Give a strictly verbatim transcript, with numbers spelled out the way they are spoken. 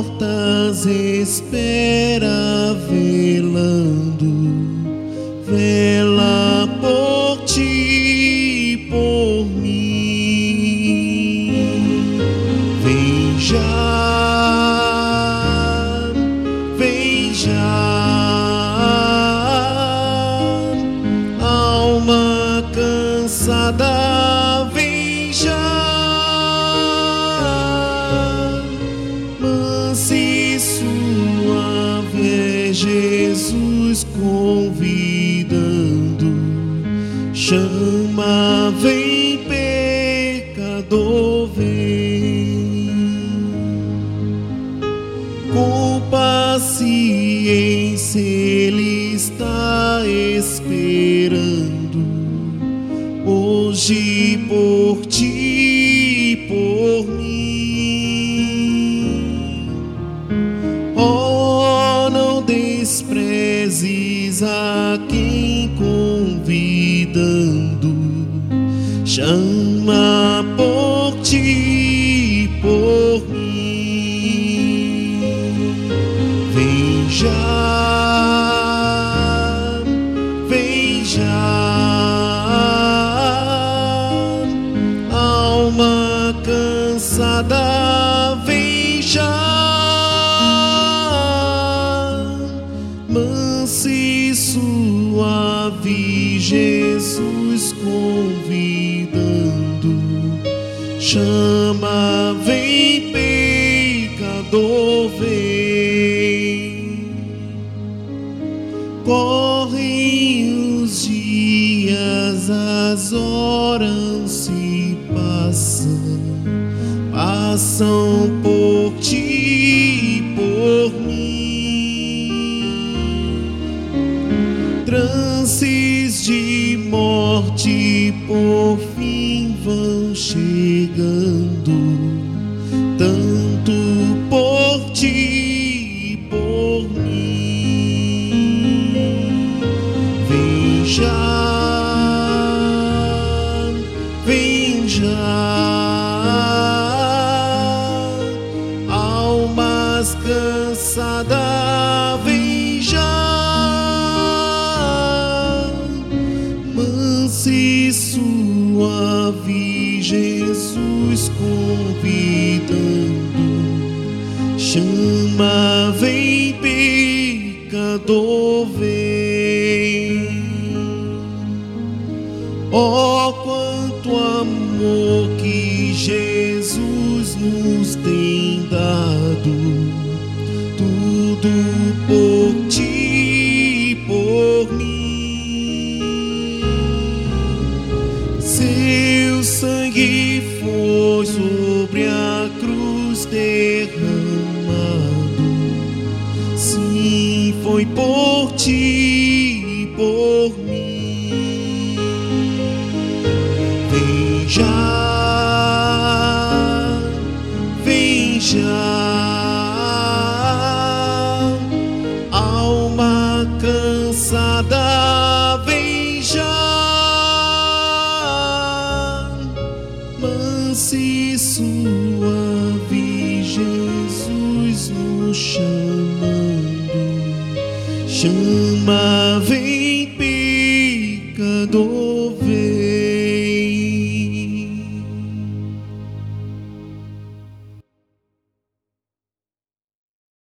portas espera velando, vela por ti, por mim. Vem já, vem já, alma cansada, vem já. Mansa e suave é Jesus convidando, chama, vem pecador, vem. Com paciência Ele está esperando, hoje por ti e por mim. Oh, não desprezes a quem convidando, chama por ti e por mim. Vem já, vem já, alma cansada, vem já. Mansa e suave Jesus convidando, chama, vem pecador, vem. Correm os dias, as horas se passam, passam por ti e por mim. Trances de morte por fim vão chegando, tanto por ti e por mim. Vem já, vem já, almas cansadas, vem já. Mansa e suave Jesus convidando, chama, vem pecador, vem. Oh, quanto amor que Jesus nos tem dado, tudo por ti e por mim. Seu sangue foi sobre a cruz derramado, sim, foi por ti e por mim. Vem já, vem já, alma cansada, vem já. Mansa e suave Jesus nos chamando, chama, vem pecador.